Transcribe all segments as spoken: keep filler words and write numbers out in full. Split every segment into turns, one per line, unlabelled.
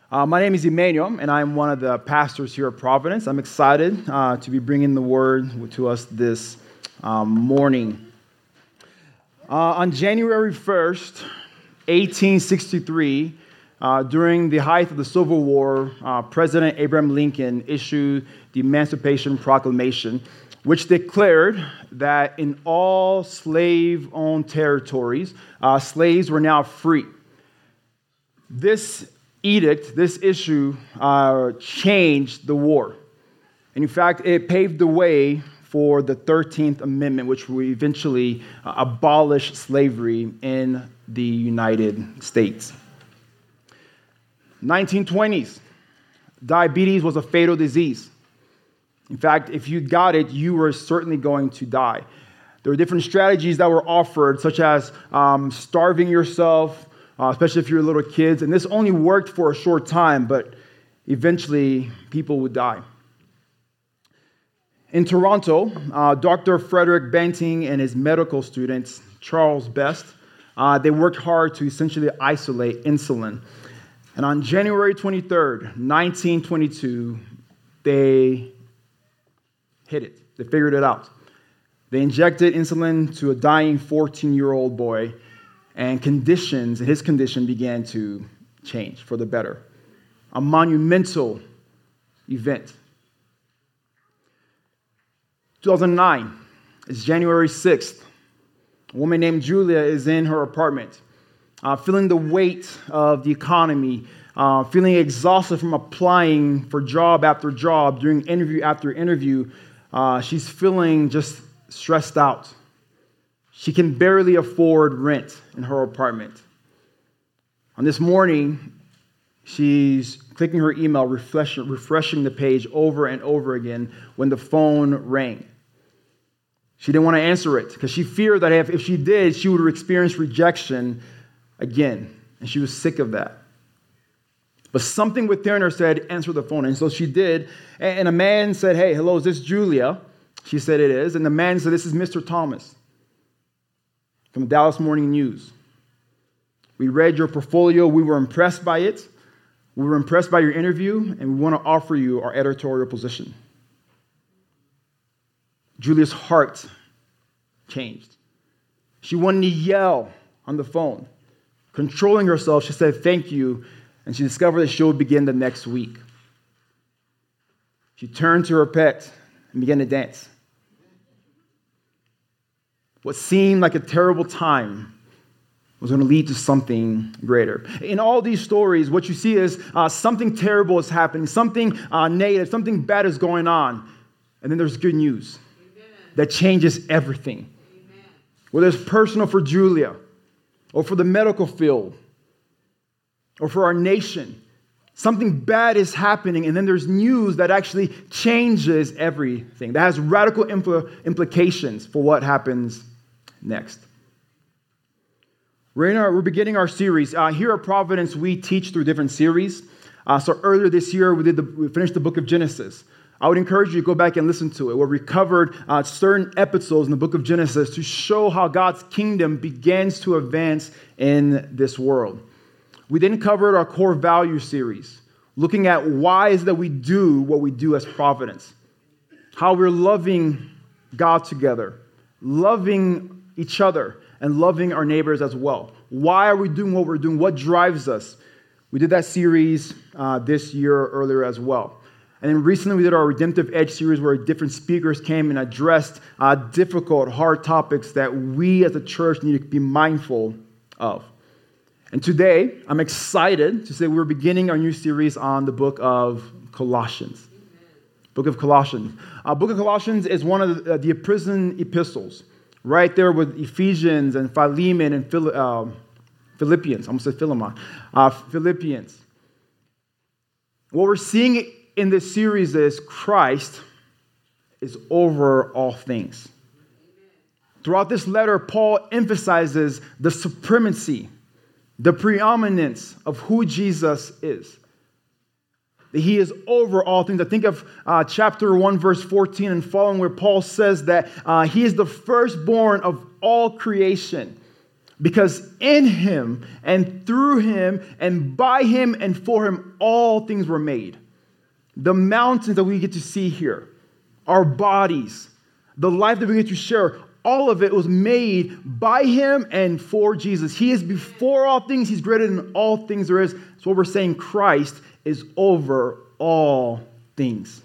Uh, my name is Emmanuel, and I'm one of the pastors here at Providence. I'm excited uh, to be bringing the word to us this um, morning. Uh, on January first, eighteen sixty-three, uh, during the height of the Civil War, uh, President Abraham Lincoln issued the Emancipation Proclamation, which declared that in all slave-owned territories, uh, slaves were now free. This edict, this issue, uh, changed the war. And in fact, it paved the way for the thirteenth Amendment, which will eventually uh, abolish slavery in the United States. nineteen twenties, diabetes was a fatal disease. In fact, if you got it, you were certainly going to die. There were different strategies that were offered, such as um, starving yourself, Uh, especially if you're little kids. And this only worked for a short time, but eventually people would die. In Toronto, uh, Doctor Frederick Banting and his medical students, Charles Best, uh, they worked hard to essentially isolate insulin. And on January twenty-third, nineteen twenty-two, they hit it. They figured it out. They injected insulin to a dying fourteen-year-old boy, and conditions, his condition began to change for the better. A monumental event. two thousand nine, it's January sixth. A woman named Julia is in her apartment, uh, feeling the weight of the economy, uh, feeling exhausted from applying for job after job, doing interview after interview. Uh, she's feeling just stressed out. She can barely afford rent in her apartment. On this morning, she's clicking her email, refresh, refreshing the page over and over again when the phone rang. She didn't want to answer it because she feared that if, if she did, she would experience rejection again. And she was sick of that. But something within her said, answer the phone. And so she did. And a man said, hey, hello, is this Julia? She said it is. And the man said, this is Mister Thomas from the Dallas Morning News. We read your portfolio. We were impressed by it. We were impressed by your interview, and we want to offer you our editorial position. Julia's heart changed. She wanted to yell on the phone. Controlling herself, she said, thank you, and she discovered that she would begin the next week. She turned to her pet and began to dance. What seemed like a terrible time was going to lead to something greater. In all these stories, what you see is uh, something terrible is happening, something uh, negative, something bad is going on. And then there's good news. Amen. That changes everything. Amen. Whether it's personal for Julia, or for the medical field, or for our nation. Something bad is happening, and then there's news that actually changes everything, that has radical impl- implications for what happens next. We're, in our, we're beginning our series. Uh, here at Providence, we teach through different series. Uh, so earlier this year, we, did the, we finished the book of Genesis. I would encourage you to go back and listen to it, where we covered uh, certain episodes in the book of Genesis to show how God's kingdom begins to advance in this world. We then covered our core value series, looking at why is it that we do what we do as Providence, how we're loving God together, loving each other, and loving our neighbors as well. Why are we doing what we're doing? What drives us? We did that series uh, this year earlier as well. And then recently we did our Redemptive Edge series where different speakers came and addressed uh, difficult, hard topics that we as a church need to be mindful of. And today, I'm excited to say we're beginning our new series on the book of Colossians. Amen. Book of Colossians. Uh, book of Colossians is one of the, uh, the prison epistles, right there with Ephesians and Philemon and Phil, uh, Philippians. I almost said Philemon. Uh, Philippians. What we're seeing in this series is Christ is over all things. Throughout this letter, Paul emphasizes the supremacy, the preeminence of who Jesus is. That he is over all things. I think of uh, chapter one, verse fourteen and following, where Paul says that uh, he is the firstborn of all creation. Because in him and through him and by him and for him, all things were made. The mountains that we get to see here, our bodies, the life that we get to share, all of it was made by him and for Jesus. He is before all things. He's greater than all things there is. So what we're saying, Christ is over all things.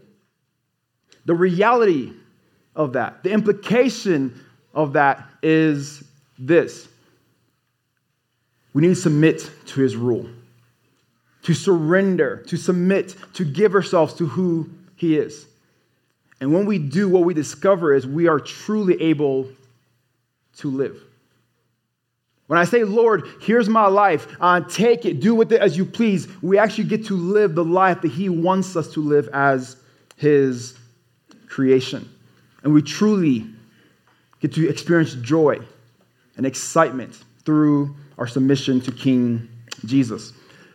The reality of that, the implication of that is this. We need to submit to his rule, to surrender, to submit, to give ourselves to who he is. And when we do, what we discover is we are truly able to live. When I say, Lord, here's my life, uh, take it, do with it as you please, we actually get to live the life that he wants us to live as his creation. And we truly get to experience joy and excitement through our submission to King Jesus.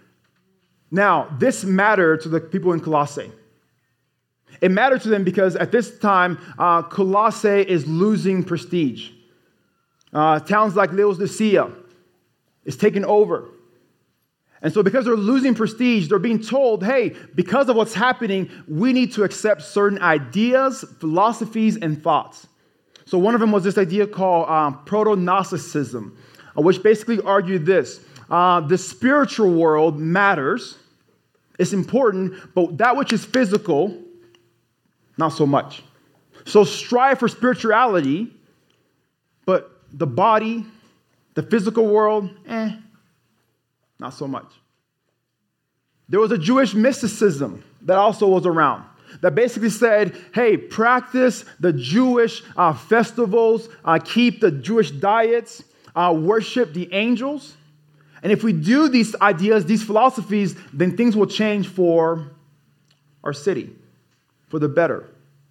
Now, this mattered to the people in Colossae. It mattered to them because at this time, uh, Colossae is losing prestige. Uh, towns like Laodicea is taken over. And so because they're losing prestige, they're being told, hey, because of what's happening, we need to accept certain ideas, philosophies, and thoughts. So one of them was this idea called um, proto-Gnosticism, uh, which basically argued this. Uh, the spiritual world matters. It's important, but that which is physical, not so much. So strive for spirituality, but the body, the physical world, eh, not so much. There was a Jewish mysticism that also was around that basically said, hey, practice the Jewish uh, festivals, uh, keep the Jewish diets, uh, worship the angels. And if we do these ideas, these philosophies, then things will change for our city, for the better.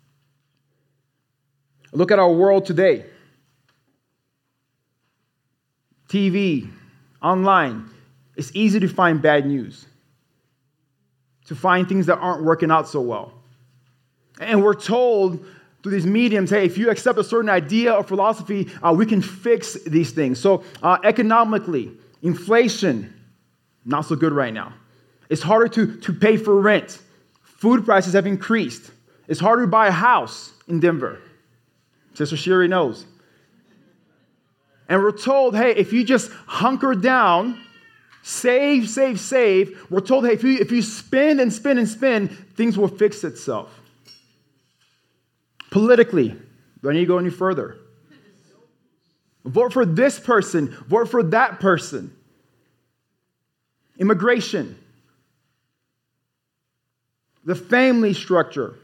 Look at our world today. T V, online. It's easy to find bad news, to find things that aren't working out so well. And we're told through these mediums, hey, if you accept a certain idea or philosophy, uh, we can fix these things. So uh, economically, inflation, not so good right now. It's harder to, to pay for rent. Food prices have increased. It's harder to buy a house in Denver. Sister Sherry knows. And we're told, hey, if you just hunker down, save, save, save, we're told, hey, if you, if you spend and spend and spend, things will fix itself. Politically, do I need to go any further? Vote for this person. Vote for that person. Immigration. The family structure.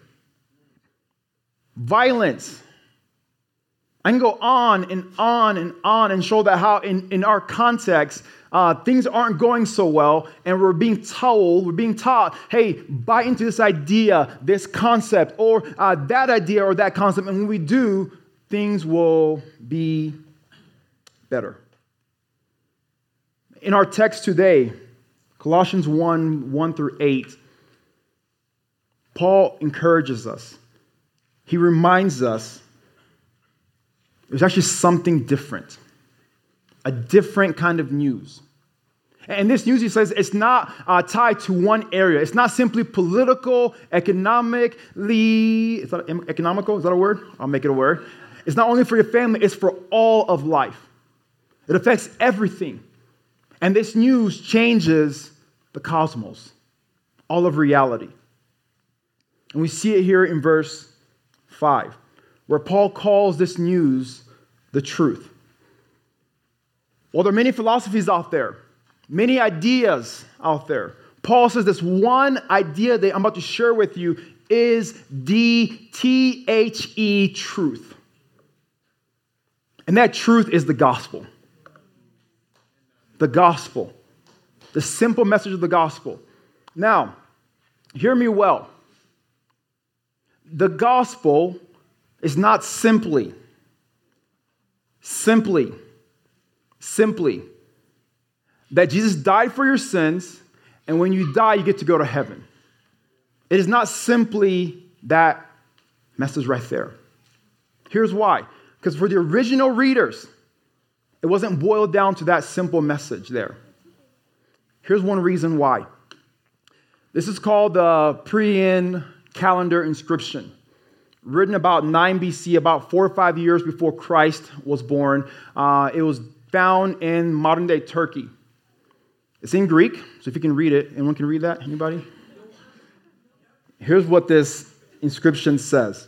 Violence. I can go on and on and on and show that how in, in our context, uh, things aren't going so well, and we're being told, we're being taught, hey, buy into this idea, this concept, or uh, that idea or that concept, and when we do, things will be better. In our text today, Colossians one, one through eight, Paul encourages us. He reminds us there's actually something different, a different kind of news. And this news, he says, it's not uh, tied to one area. It's not simply political, economically, is that economical? Is that a word? I'll make it a word. It's not only for your family, it's for all of life. It affects everything. And this news changes the cosmos, all of reality. And we see it here in verse five, where Paul calls this news the truth. Well, there are many philosophies out there, many ideas out there. Paul says this one idea that I'm about to share with you is the T H E truth. And that truth is the gospel. The gospel. The simple message of the gospel. Now, hear me well. The gospel is not simply, simply, simply that Jesus died for your sins, and when you die, you get to go to heaven. It is not simply that message right there. Here's why. Because for the original readers, It wasn't boiled down to that simple message there. Here's one reason why. This is called the Priene calendar inscription, written about nine B C, about four or five years before Christ was born. Uh, it was found in modern-day Turkey. It's in Greek, so if you can read it. Anyone can read that? Anybody? Here's what this inscription says.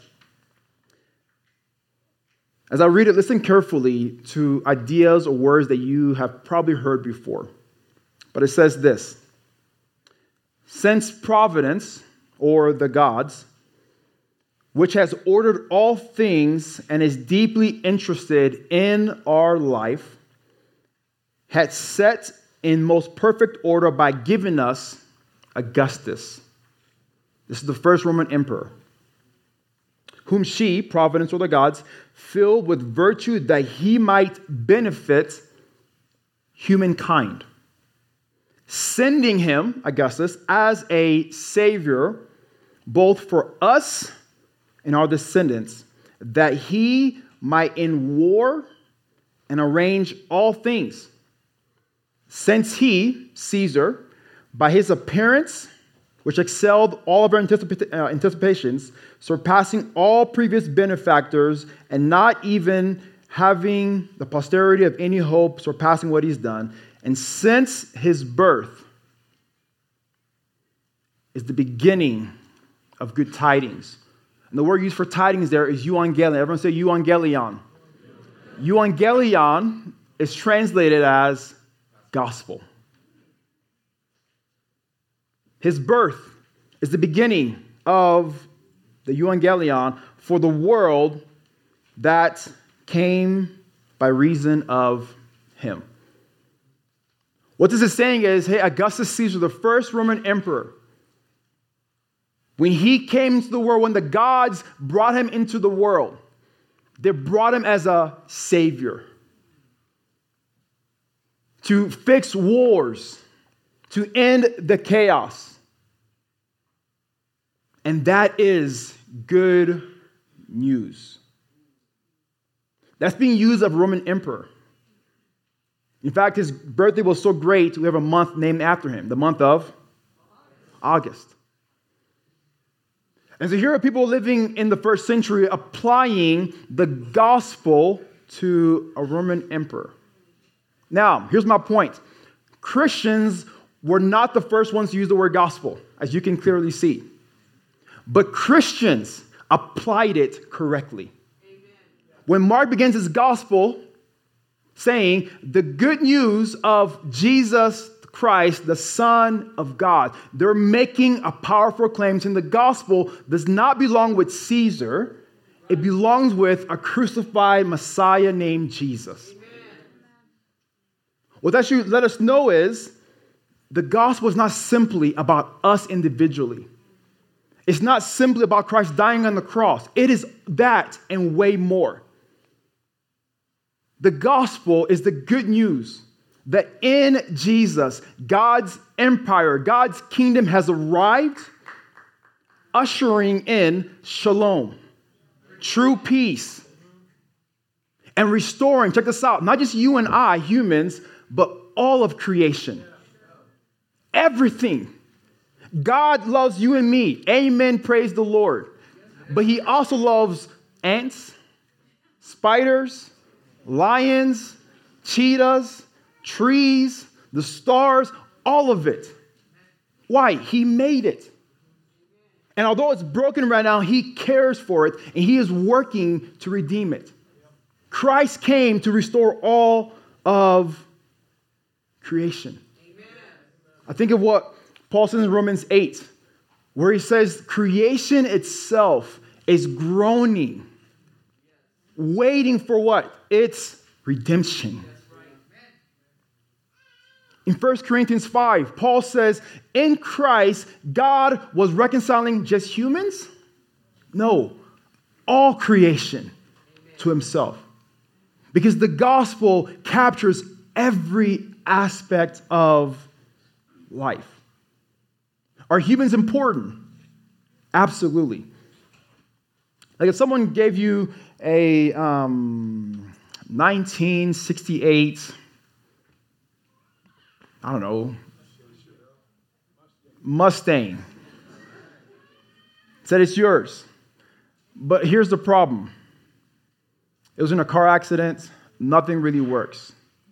As I read it, listen carefully to ideas or words that you have probably heard before. But it says this: since providence, or the gods, which has ordered all things and is deeply interested in our life, had set in most perfect order by giving us Augustus. This is the first Roman emperor, whom she, providence or the gods, filled with virtue that he might benefit humankind, sending him, Augustus, as a savior, both for us and our descendants, that he might end war and arrange all things. Since he, Caesar, by his appearance, which excelled all of our anticipa- uh, anticipations, surpassing all previous benefactors, and not even having the posterity of any hope surpassing what he's done, and since his birth is the beginning of good tidings. And the word used for tidings there is euangelion. Everyone say euangelion. Euangelion is translated as gospel. His birth is the beginning of the euangelion for the world that came by reason of him. What this is saying is, hey, Augustus Caesar, the first Roman emperor, when he came into the world, when the gods brought him into the world, they brought him as a savior to fix wars, to end the chaos. And that is good news. That's being used of a Roman emperor. In fact, his birthday was so great, we have a month named after him, the month of August. And so here are people living in the first century applying the gospel to a Roman emperor. Now, here's my point. Christians were not the first ones to use the word gospel, as you can clearly see. But Christians applied it correctly. Amen. When Mark begins his gospel saying the good news of Jesus Christ, the Son of God, they're making a powerful claim saying the gospel does not belong with Caesar. It belongs with a crucified Messiah named Jesus. Amen. What that should let us know is the gospel is not simply about us individually. It's not simply about Christ dying on the cross. It is that and way more. The gospel is the good news that in Jesus, God's empire, God's kingdom has arrived, ushering in shalom, true peace, and restoring, check this out, not just you and I, humans, but all of creation. Everything. God loves you and me. Amen. Praise the Lord. But he also loves ants, spiders, lions, cheetahs, trees, the stars, all of it. Why? He made it. And although it's broken right now, he cares for it and he is working to redeem it. Christ came to restore all of creation. I think of what Paul says in Romans eight, where he says creation itself is groaning, waiting for what? Its redemption. In First Corinthians five, Paul says, in Christ, God was reconciling just humans? No, all creation to himself. Because the gospel captures every aspect of life. Are humans important? Absolutely. Like if someone gave you a um, nineteen sixty-eight, I don't know, Mustang. Said it's yours. But here's the problem. It was in a car accident. Nothing really works.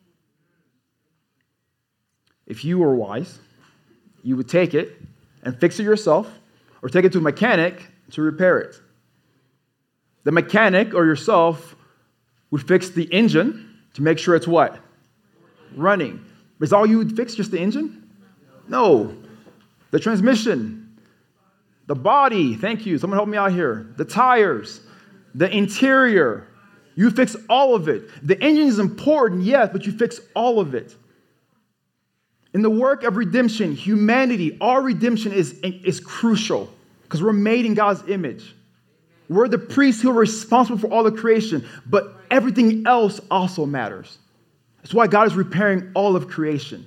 If you were wise, you would take it and fix it yourself or take it to a mechanic to repair it. The mechanic or yourself would fix the engine to make sure it's what? Running. Is all you would fix just the engine? No. The transmission, the body, thank you, someone help me out here, the tires, the interior, you fix all of it. The engine is important, yes, but you fix all of it. In the work of redemption, humanity, our redemption is, is crucial because we're made in God's image. We're the priests who are responsible for all the creation, but everything else also matters. That's why God is repairing all of creation.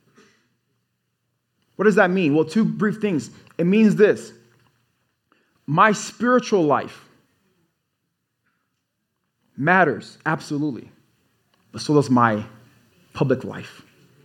What does that mean? Well, two brief things. It means this. My spiritual life matters, absolutely, but so does my public life.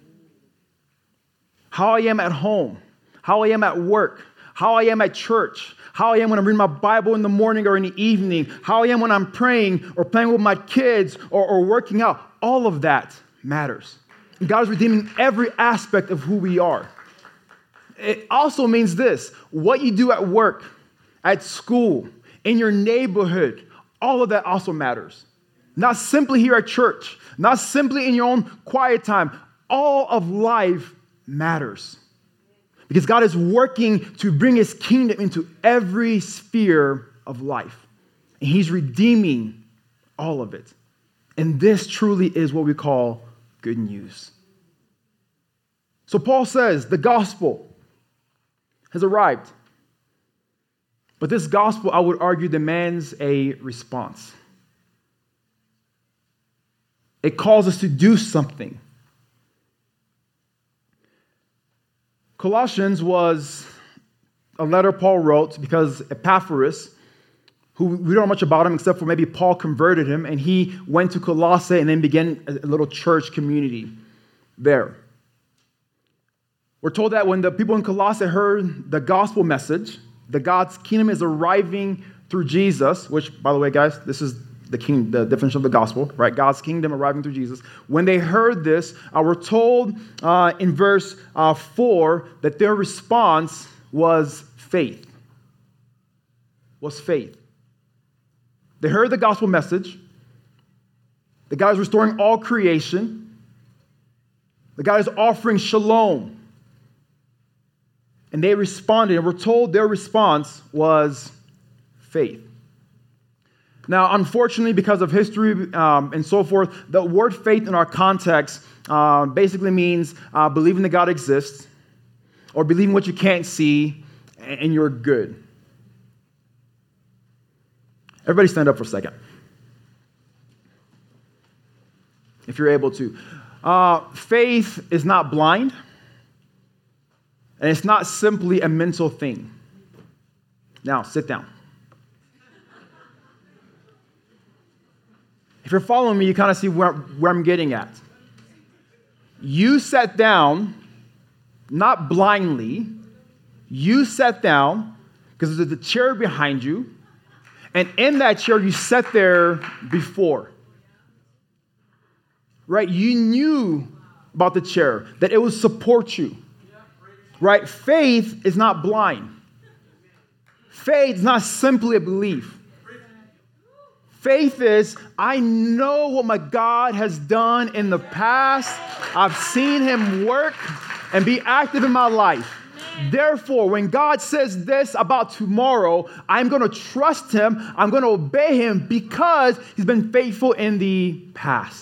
How I am at home, how I am at work, how I am at church, how I am when I'm reading my Bible in the morning or in the evening, how I am when I'm praying or playing with my kids or, or working out, all of that matters. And God is redeeming every aspect of who we are. It also means this, what you do at work, at school, in your neighborhood, all of that also matters. Not simply here at church, not simply in your own quiet time. All of life matters. Because God is working to bring his kingdom into every sphere of life. And he's redeeming all of it. And this truly is what we call good news. So Paul says the gospel has arrived. But this gospel, I would argue, demands a response. It calls us to do something. Colossians was a letter Paul wrote because Epaphras, who we don't know much about him except for maybe Paul converted him, and he went to Colossae and then began a little church community there. We're told that when the people in Colossae heard the gospel message, that God's kingdom is arriving through Jesus, which, by the way, guys, this is the king, the definition of the gospel, right? God's kingdom arriving through Jesus. When they heard this, uh, we're told uh, in verse uh, four that their response was faith. Was faith. They heard the gospel message. The God is restoring all creation. The God is offering shalom. And they responded, and we're told their response was faith. Now, unfortunately, because of history um, and so forth, the word faith in our context uh, basically means uh, believing that God exists or believing what you can't see and you're good. Everybody stand up for a second. If you're able to. Uh, faith is not blind. And it's not simply a mental thing. Now, sit down. If you're following me, you kind of see where, where I'm getting at. You sat down, not blindly. You sat down because there's a chair behind you. And in that chair, you sat there before. Right? You knew about the chair, that it would support you. Right? Faith is not blind. Faith is not simply a belief. Faith is, I know what my God has done in the past. I've seen him work and be active in my life. Therefore, when God says this about tomorrow, I'm going to trust him. I'm going to obey him because he's been faithful in the past.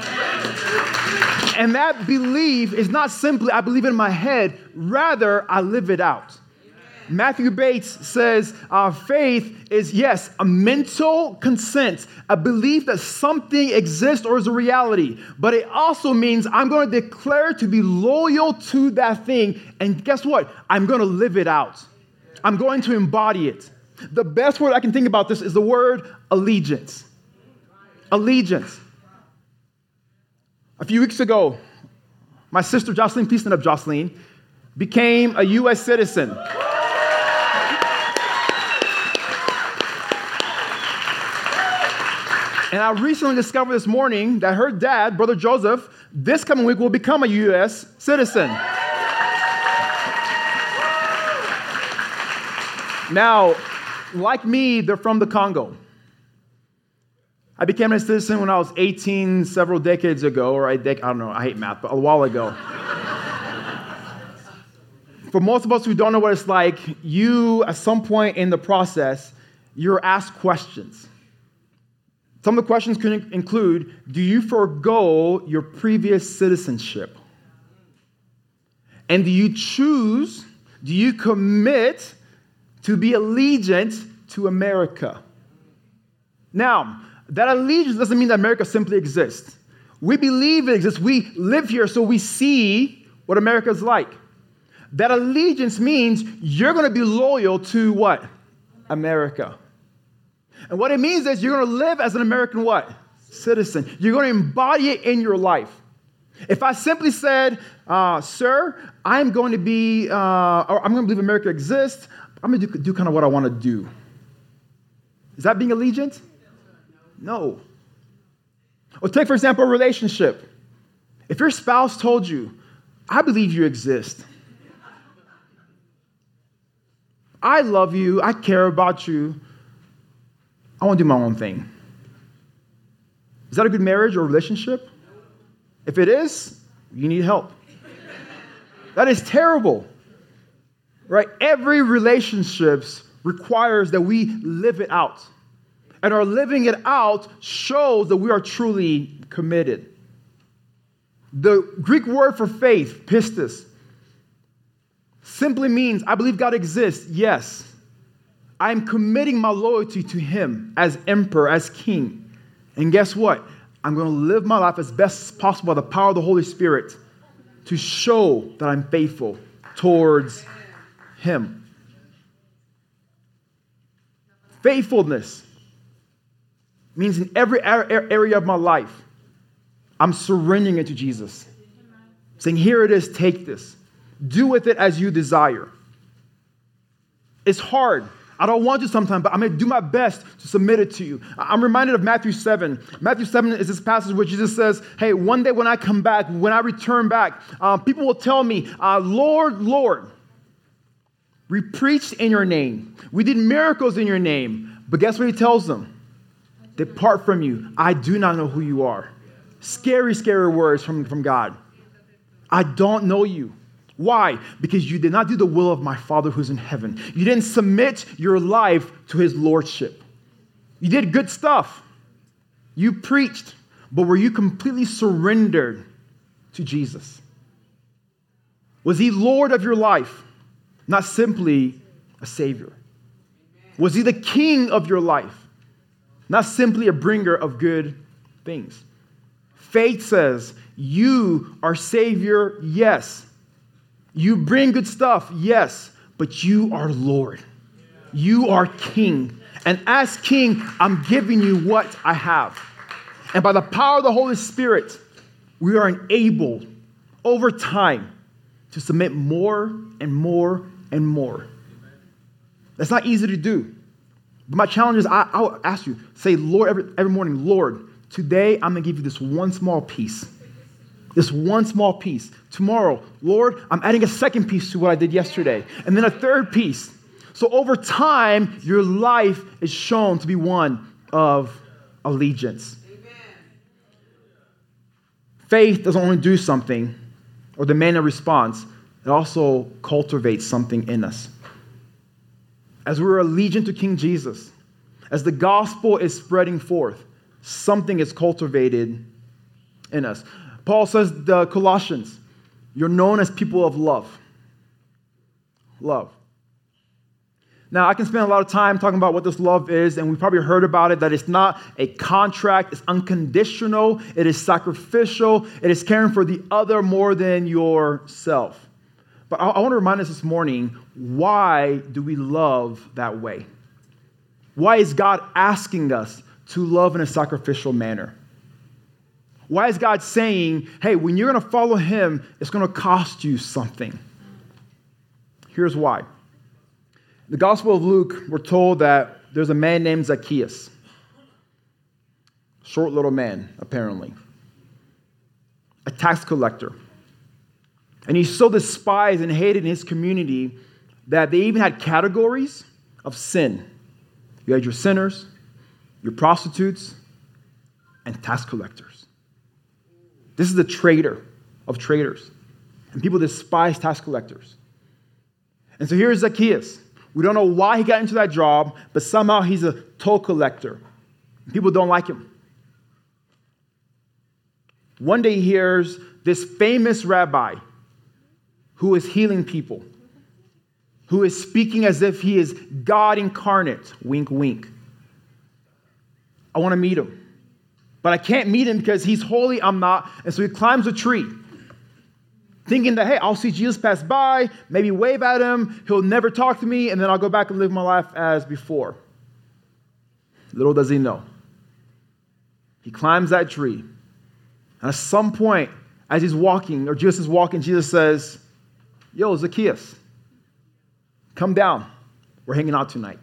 And that belief is not simply, I believe it in my head. Rather, I live it out. Matthew Bates says uh, faith is, yes, a mental consent, a belief that something exists or is a reality. But it also means I'm going to declare to be loyal to that thing. And guess what? I'm going to live it out. I'm going to embody it. The best word I can think about this is the word allegiance. Allegiance. A few weeks ago, my sister Jocelyn, please stand up, Jocelyn, became a U S citizen. And I recently discovered this morning that her dad, Brother Joseph, this coming week will become a U S citizen. Now, like me, they're from the Congo. I became a citizen when I was eighteen, several decades ago, or I, dec- I don't know, I hate math, but a while ago. For most of us who don't know what it's like, you, at some point in the process, you're asked questions. Some of the questions could include, do you forego your previous citizenship? And do you choose, do you commit to be allegiant to America? Now, that allegiance doesn't mean that America simply exists. We believe it exists. We live here, so we see what America is like. That allegiance means you're going to be loyal to what? America. And what it means is you're going to live as an American what? Citizen. You're going to embody it in your life. If I simply said, uh, sir, I'm going to be, uh, or I'm going to believe America exists, I'm going to do, do kind of what I want to do. Is that being allegiant? No. Or take, for example, a relationship. If your spouse told you, I believe you exist. I love you. I care about you. I want to do my own thing. Is that a good marriage or relationship? If it is, you need help. That is terrible. Right? Every relationship requires that we live it out. And our living it out shows that we are truly committed. The Greek word for faith, pistis, simply means I believe God exists, yes. I am committing my loyalty to him as emperor, as king. And guess what? I'm going to live my life as best as possible by the power of the Holy Spirit to show that I'm faithful towards him. Faithfulness means in every area of my life, I'm surrendering it to Jesus. Saying, here it is, take this. Do with it as you desire. It's hard. I don't want to sometimes, but I'm going to do my best to submit it to you. I'm reminded of Matthew seven. Matthew seven is this passage where Jesus says, hey, one day when I come back, when I return back, uh, people will tell me, uh, Lord, Lord, we preached in your name. We did miracles in your name. But guess what he tells them? Depart from you. I do not know who you are. Scary, scary words from, from God. I don't know you. Why? Because you did not do the will of my Father who's in heaven. You didn't submit your life to his lordship. You did good stuff. You preached, but were you completely surrendered to Jesus? Was he Lord of your life, not simply a Savior? Was he the King of your life, not simply a bringer of good things? Faith says, you are Savior, yes. You bring good stuff, yes, but you are Lord. You are King. And as King, I'm giving you what I have. And by the power of the Holy Spirit, we are enabled over time to submit more and more and more. That's not easy to do. But my challenge is, I, I'll ask you, say, Lord, every, every morning, Lord, today I'm going to give you this one small piece. This one small piece. Tomorrow, Lord, I'm adding a second piece to what I did yesterday. And then a third piece. So over time, your life is shown to be one of allegiance. Amen. Faith doesn't only do something or demand a response. It also cultivates something in us. As we're allegiant to King Jesus, as the gospel is spreading forth, something is cultivated in us. Paul says to the Colossians, you're known as people of love. Love. Now, I can spend a lot of time talking about what this love is, and we've probably heard about it, that it's not a contract, it's unconditional, it is sacrificial, it is caring for the other more than yourself. But I, I want to remind us this morning, why do we love that way? Why is God asking us to love in a sacrificial manner? Why is God saying, hey, when you're going to follow him, it's going to cost you something? Here's why. In the Gospel of Luke, we're told that there's a man named Zacchaeus. Short little man, apparently. A tax collector. And he's so despised and hated in his community that they even had categories of sin. You had your sinners, your prostitutes, and tax collectors. This is the traitor of traitors. And people despise tax collectors. And so here's Zacchaeus. We don't know why he got into that job, but somehow he's a toll collector. People don't like him. One day he hears this famous rabbi who is healing people, who is speaking as if he is God incarnate. Wink, wink. I want to meet him. But I can't meet him because he's holy, I'm not. And so he climbs a tree, thinking that, hey, I'll see Jesus pass by, maybe wave at him, he'll never talk to me, and then I'll go back and live my life as before. Little does he know. He climbs that tree. And at some point, as he's walking, or Jesus is walking, Jesus says, yo, Zacchaeus, come down. We're hanging out tonight.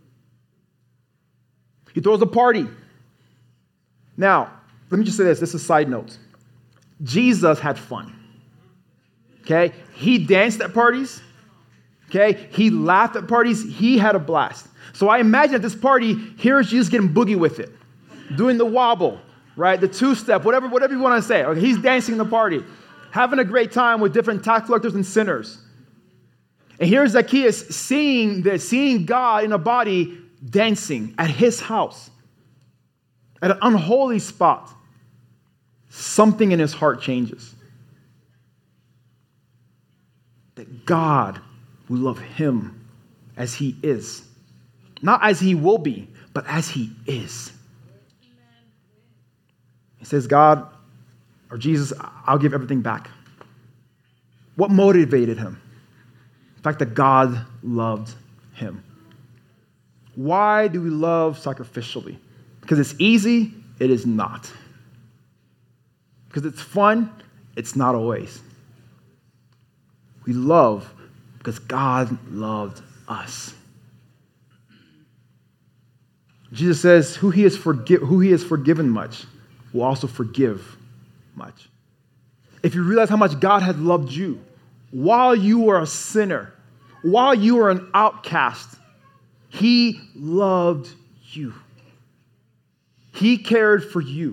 He throws a party. Now, let me just say this. This is a side note. Jesus had fun. Okay? He danced at parties. Okay? He laughed at parties. He had a blast. So I imagine at this party, here's Jesus getting boogie with it, doing the wobble, right? The two-step, whatever, whatever you want to say. Okay? He's dancing the party, having a great time with different tax collectors and sinners. And here's Zacchaeus seeing this, seeing God in a body dancing at his house, at an unholy spot. Something in his heart changes. That God will love him as he is. Not as he will be, but as he is. He says, God, or Jesus, I'll give everything back. What motivated him? The fact that God loved him. Why do we love sacrificially? Because it's easy? It is not. Because it's fun? It's not always. We love because God loved us. Jesus says, who he, has forgi- who he has forgiven much will also forgive much. If you realize how much God had loved you while you were a sinner, while you were an outcast, he loved you. He cared for you.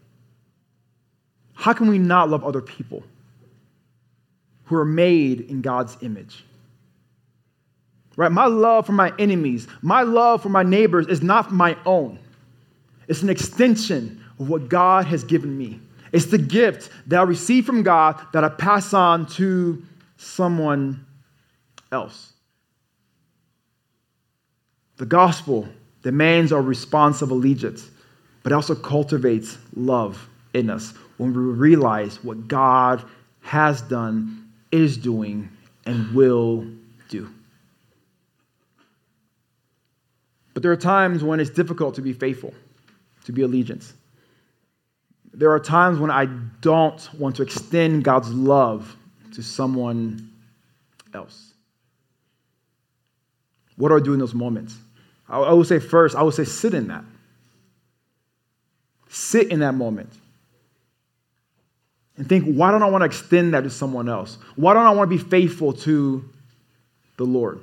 How can we not love other people who are made in God's image? Right? My love for my enemies, my love for my neighbors is not my own. It's an extension of what God has given me. It's the gift that I receive from God that I pass on to someone else. The gospel demands our response of allegiance, but also cultivates love in us when we realize what God has done, is doing, and will do. But there are times when it's difficult to be faithful, to be allegiance. There are times when I don't want to extend God's love to someone else. What do I do in those moments? I, I would say first, I would say sit in that. Sit in that moment. And think, why don't I want to extend that to someone else? Why don't I want to be faithful to the Lord?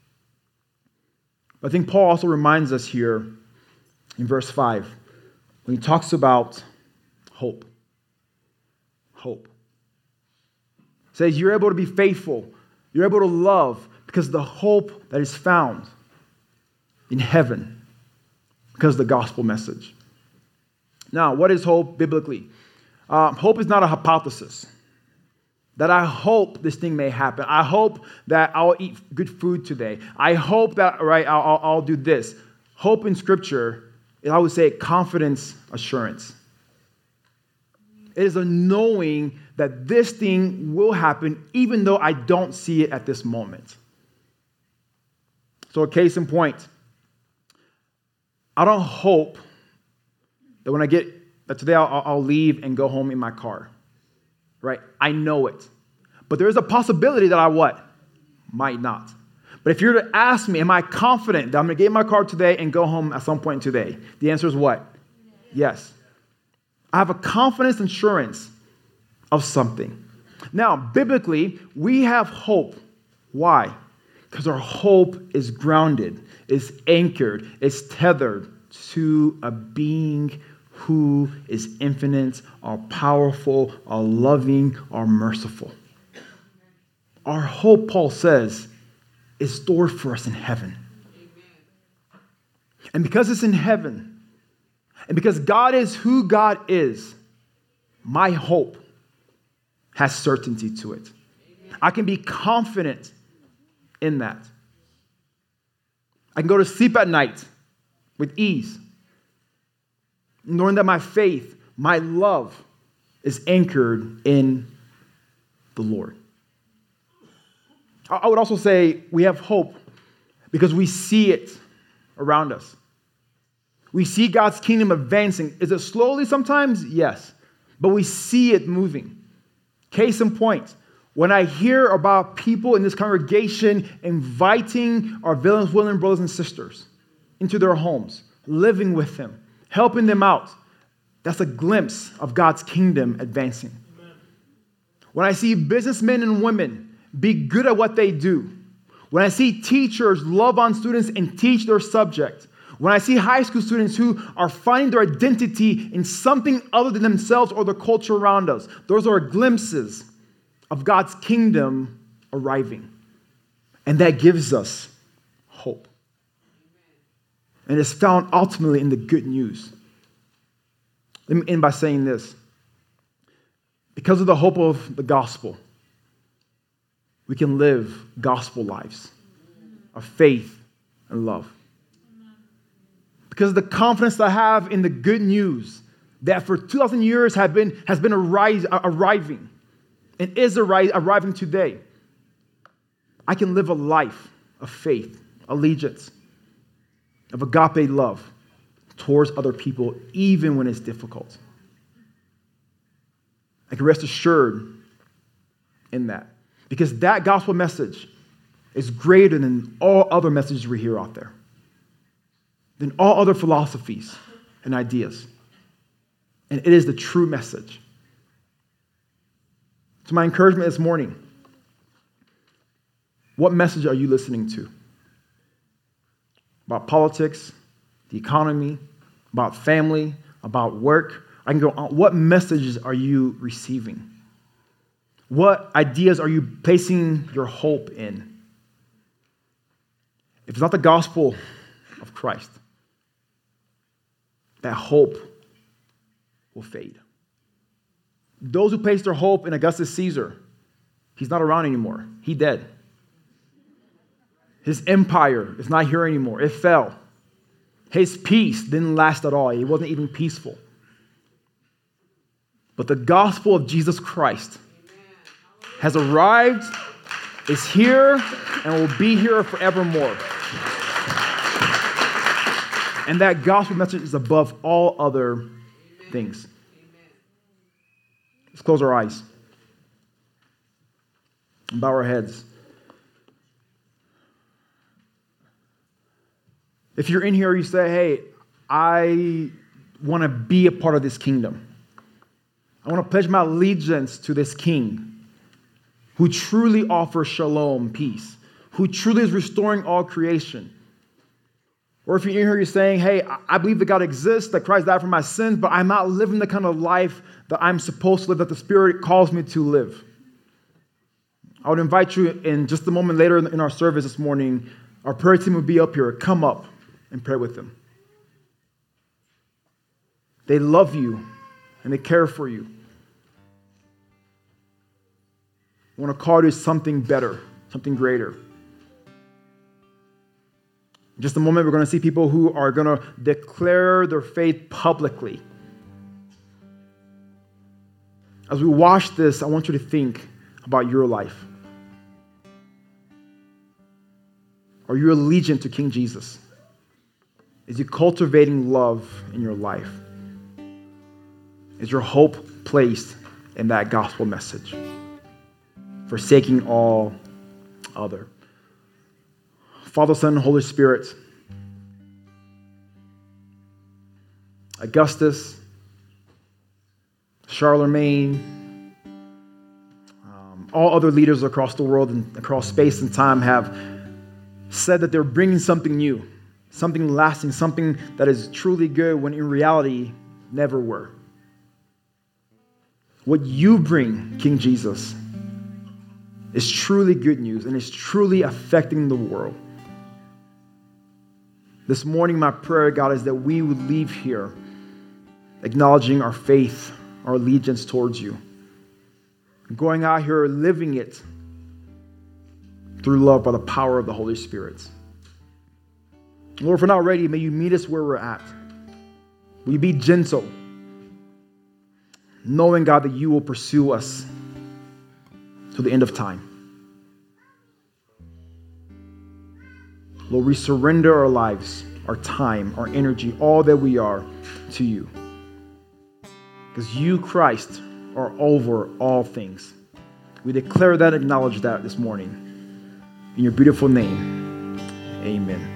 I think Paul also reminds us here in verse five, when he talks about hope. Hope. He says you're able to be faithful. You're able to love because of the hope that is found in heaven because of the gospel message. Now, what is hope biblically? Uh, hope is not a hypothesis. That I hope this thing may happen. I hope that I'll eat good food today. I hope that, right, I'll, I'll, I'll do this. Hope in Scripture is, I would say, confidence, assurance. It is a knowing that this thing will happen even though I don't see it at this moment. So a case in point, I don't hope that when I get that today I'll, I'll leave and go home in my car, right? I know it. But there is a possibility that I what? Might not. But if you're to ask me, am I confident that I'm going to get in my car today and go home at some point today? The answer is what? Yes. I have a confidence assurance of something. Now, biblically, we have hope. Why? Because our hope is grounded, is anchored, is tethered to a being who is infinite, all powerful, all loving, all merciful. Our hope, Paul says, is stored for us in heaven. And because it's in heaven, and because God is who God is, my hope has certainty to it. I can be confident in that. I can go to sleep at night with ease, knowing that my faith, my love is anchored in the Lord. I would also say we have hope because we see it around us. We see God's kingdom advancing. Is it slowly sometimes? Yes. But we see it moving. Case in point, when I hear about people in this congregation inviting our Villains Willing brothers and sisters into their homes, living with them, helping them out, that's a glimpse of God's kingdom advancing. Amen. When I see businessmen and women be good at what they do, when I see teachers love on students and teach their subject, when I see high school students who are finding their identity in something other than themselves or the culture around us, those are glimpses of God's kingdom arriving. And that gives us hope. And it's found ultimately in the good news. Let me end by saying this. Because of the hope of the gospel, we can live gospel lives of faith and love. Because of the confidence I have in the good news that for two thousand years have been, has been arise, arriving and is arri- arriving today, I can live a life of faith, allegiance, of agape love towards other people, even when it's difficult. I can rest assured in that. Because that gospel message is greater than all other messages we hear out there, than all other philosophies and ideas. And it is the true message. So my encouragement this morning, what message are you listening to? About politics, the economy, about family, about work? I can go on. What messages are you receiving? What ideas are you placing your hope in? If it's not the gospel of Christ, that hope will fade. Those who place their hope in Augustus Caesar, he's not around anymore. He dead. His empire is not here anymore. It fell. His peace didn't last at all. He wasn't even peaceful. But the gospel of Jesus Christ has arrived, is here, and will be here forevermore. And that gospel message is above all other things. Let's close our eyes and bow our heads. If you're in here, you say, hey, I want to be a part of this kingdom. I want to pledge my allegiance to this king who truly offers shalom, peace, who truly is restoring all creation. Or if you're in here, you're saying, hey, I believe that God exists, that Christ died for my sins, but I'm not living the kind of life that I'm supposed to live, that the Spirit calls me to live. I would invite you in just a moment later in our service this morning, our prayer team will be up here. Come up and pray with them. They love you and they care for you. I want to call you something better, something greater. In just a moment, we're going to see people who are going to declare their faith publicly. As we watch this, I want you to think about your life. Are you allegiant to King Jesus? Is he cultivating love in your life? is your hope placed in that gospel message, forsaking all other. Father, Son, and Holy Spirit, Augustus, Charlemagne, um, all other leaders across the world and across space and time have said that they're bringing something new, something lasting, something that is truly good when in reality never were. What you bring, King Jesus, is truly good news and is truly affecting the world. This morning, my prayer, God, is that we would leave here acknowledging our faith, our allegiance towards you, going out here living it through love by the power of the Holy Spirit. Lord, if we're not ready, may you meet us where we're at. Will you be gentle, knowing, God, that you will pursue us to the end of time. Lord, we surrender our lives, our time, our energy, all that we are to you. Because you, Christ, are over all things. We declare that, acknowledge that this morning. In your beautiful name, amen.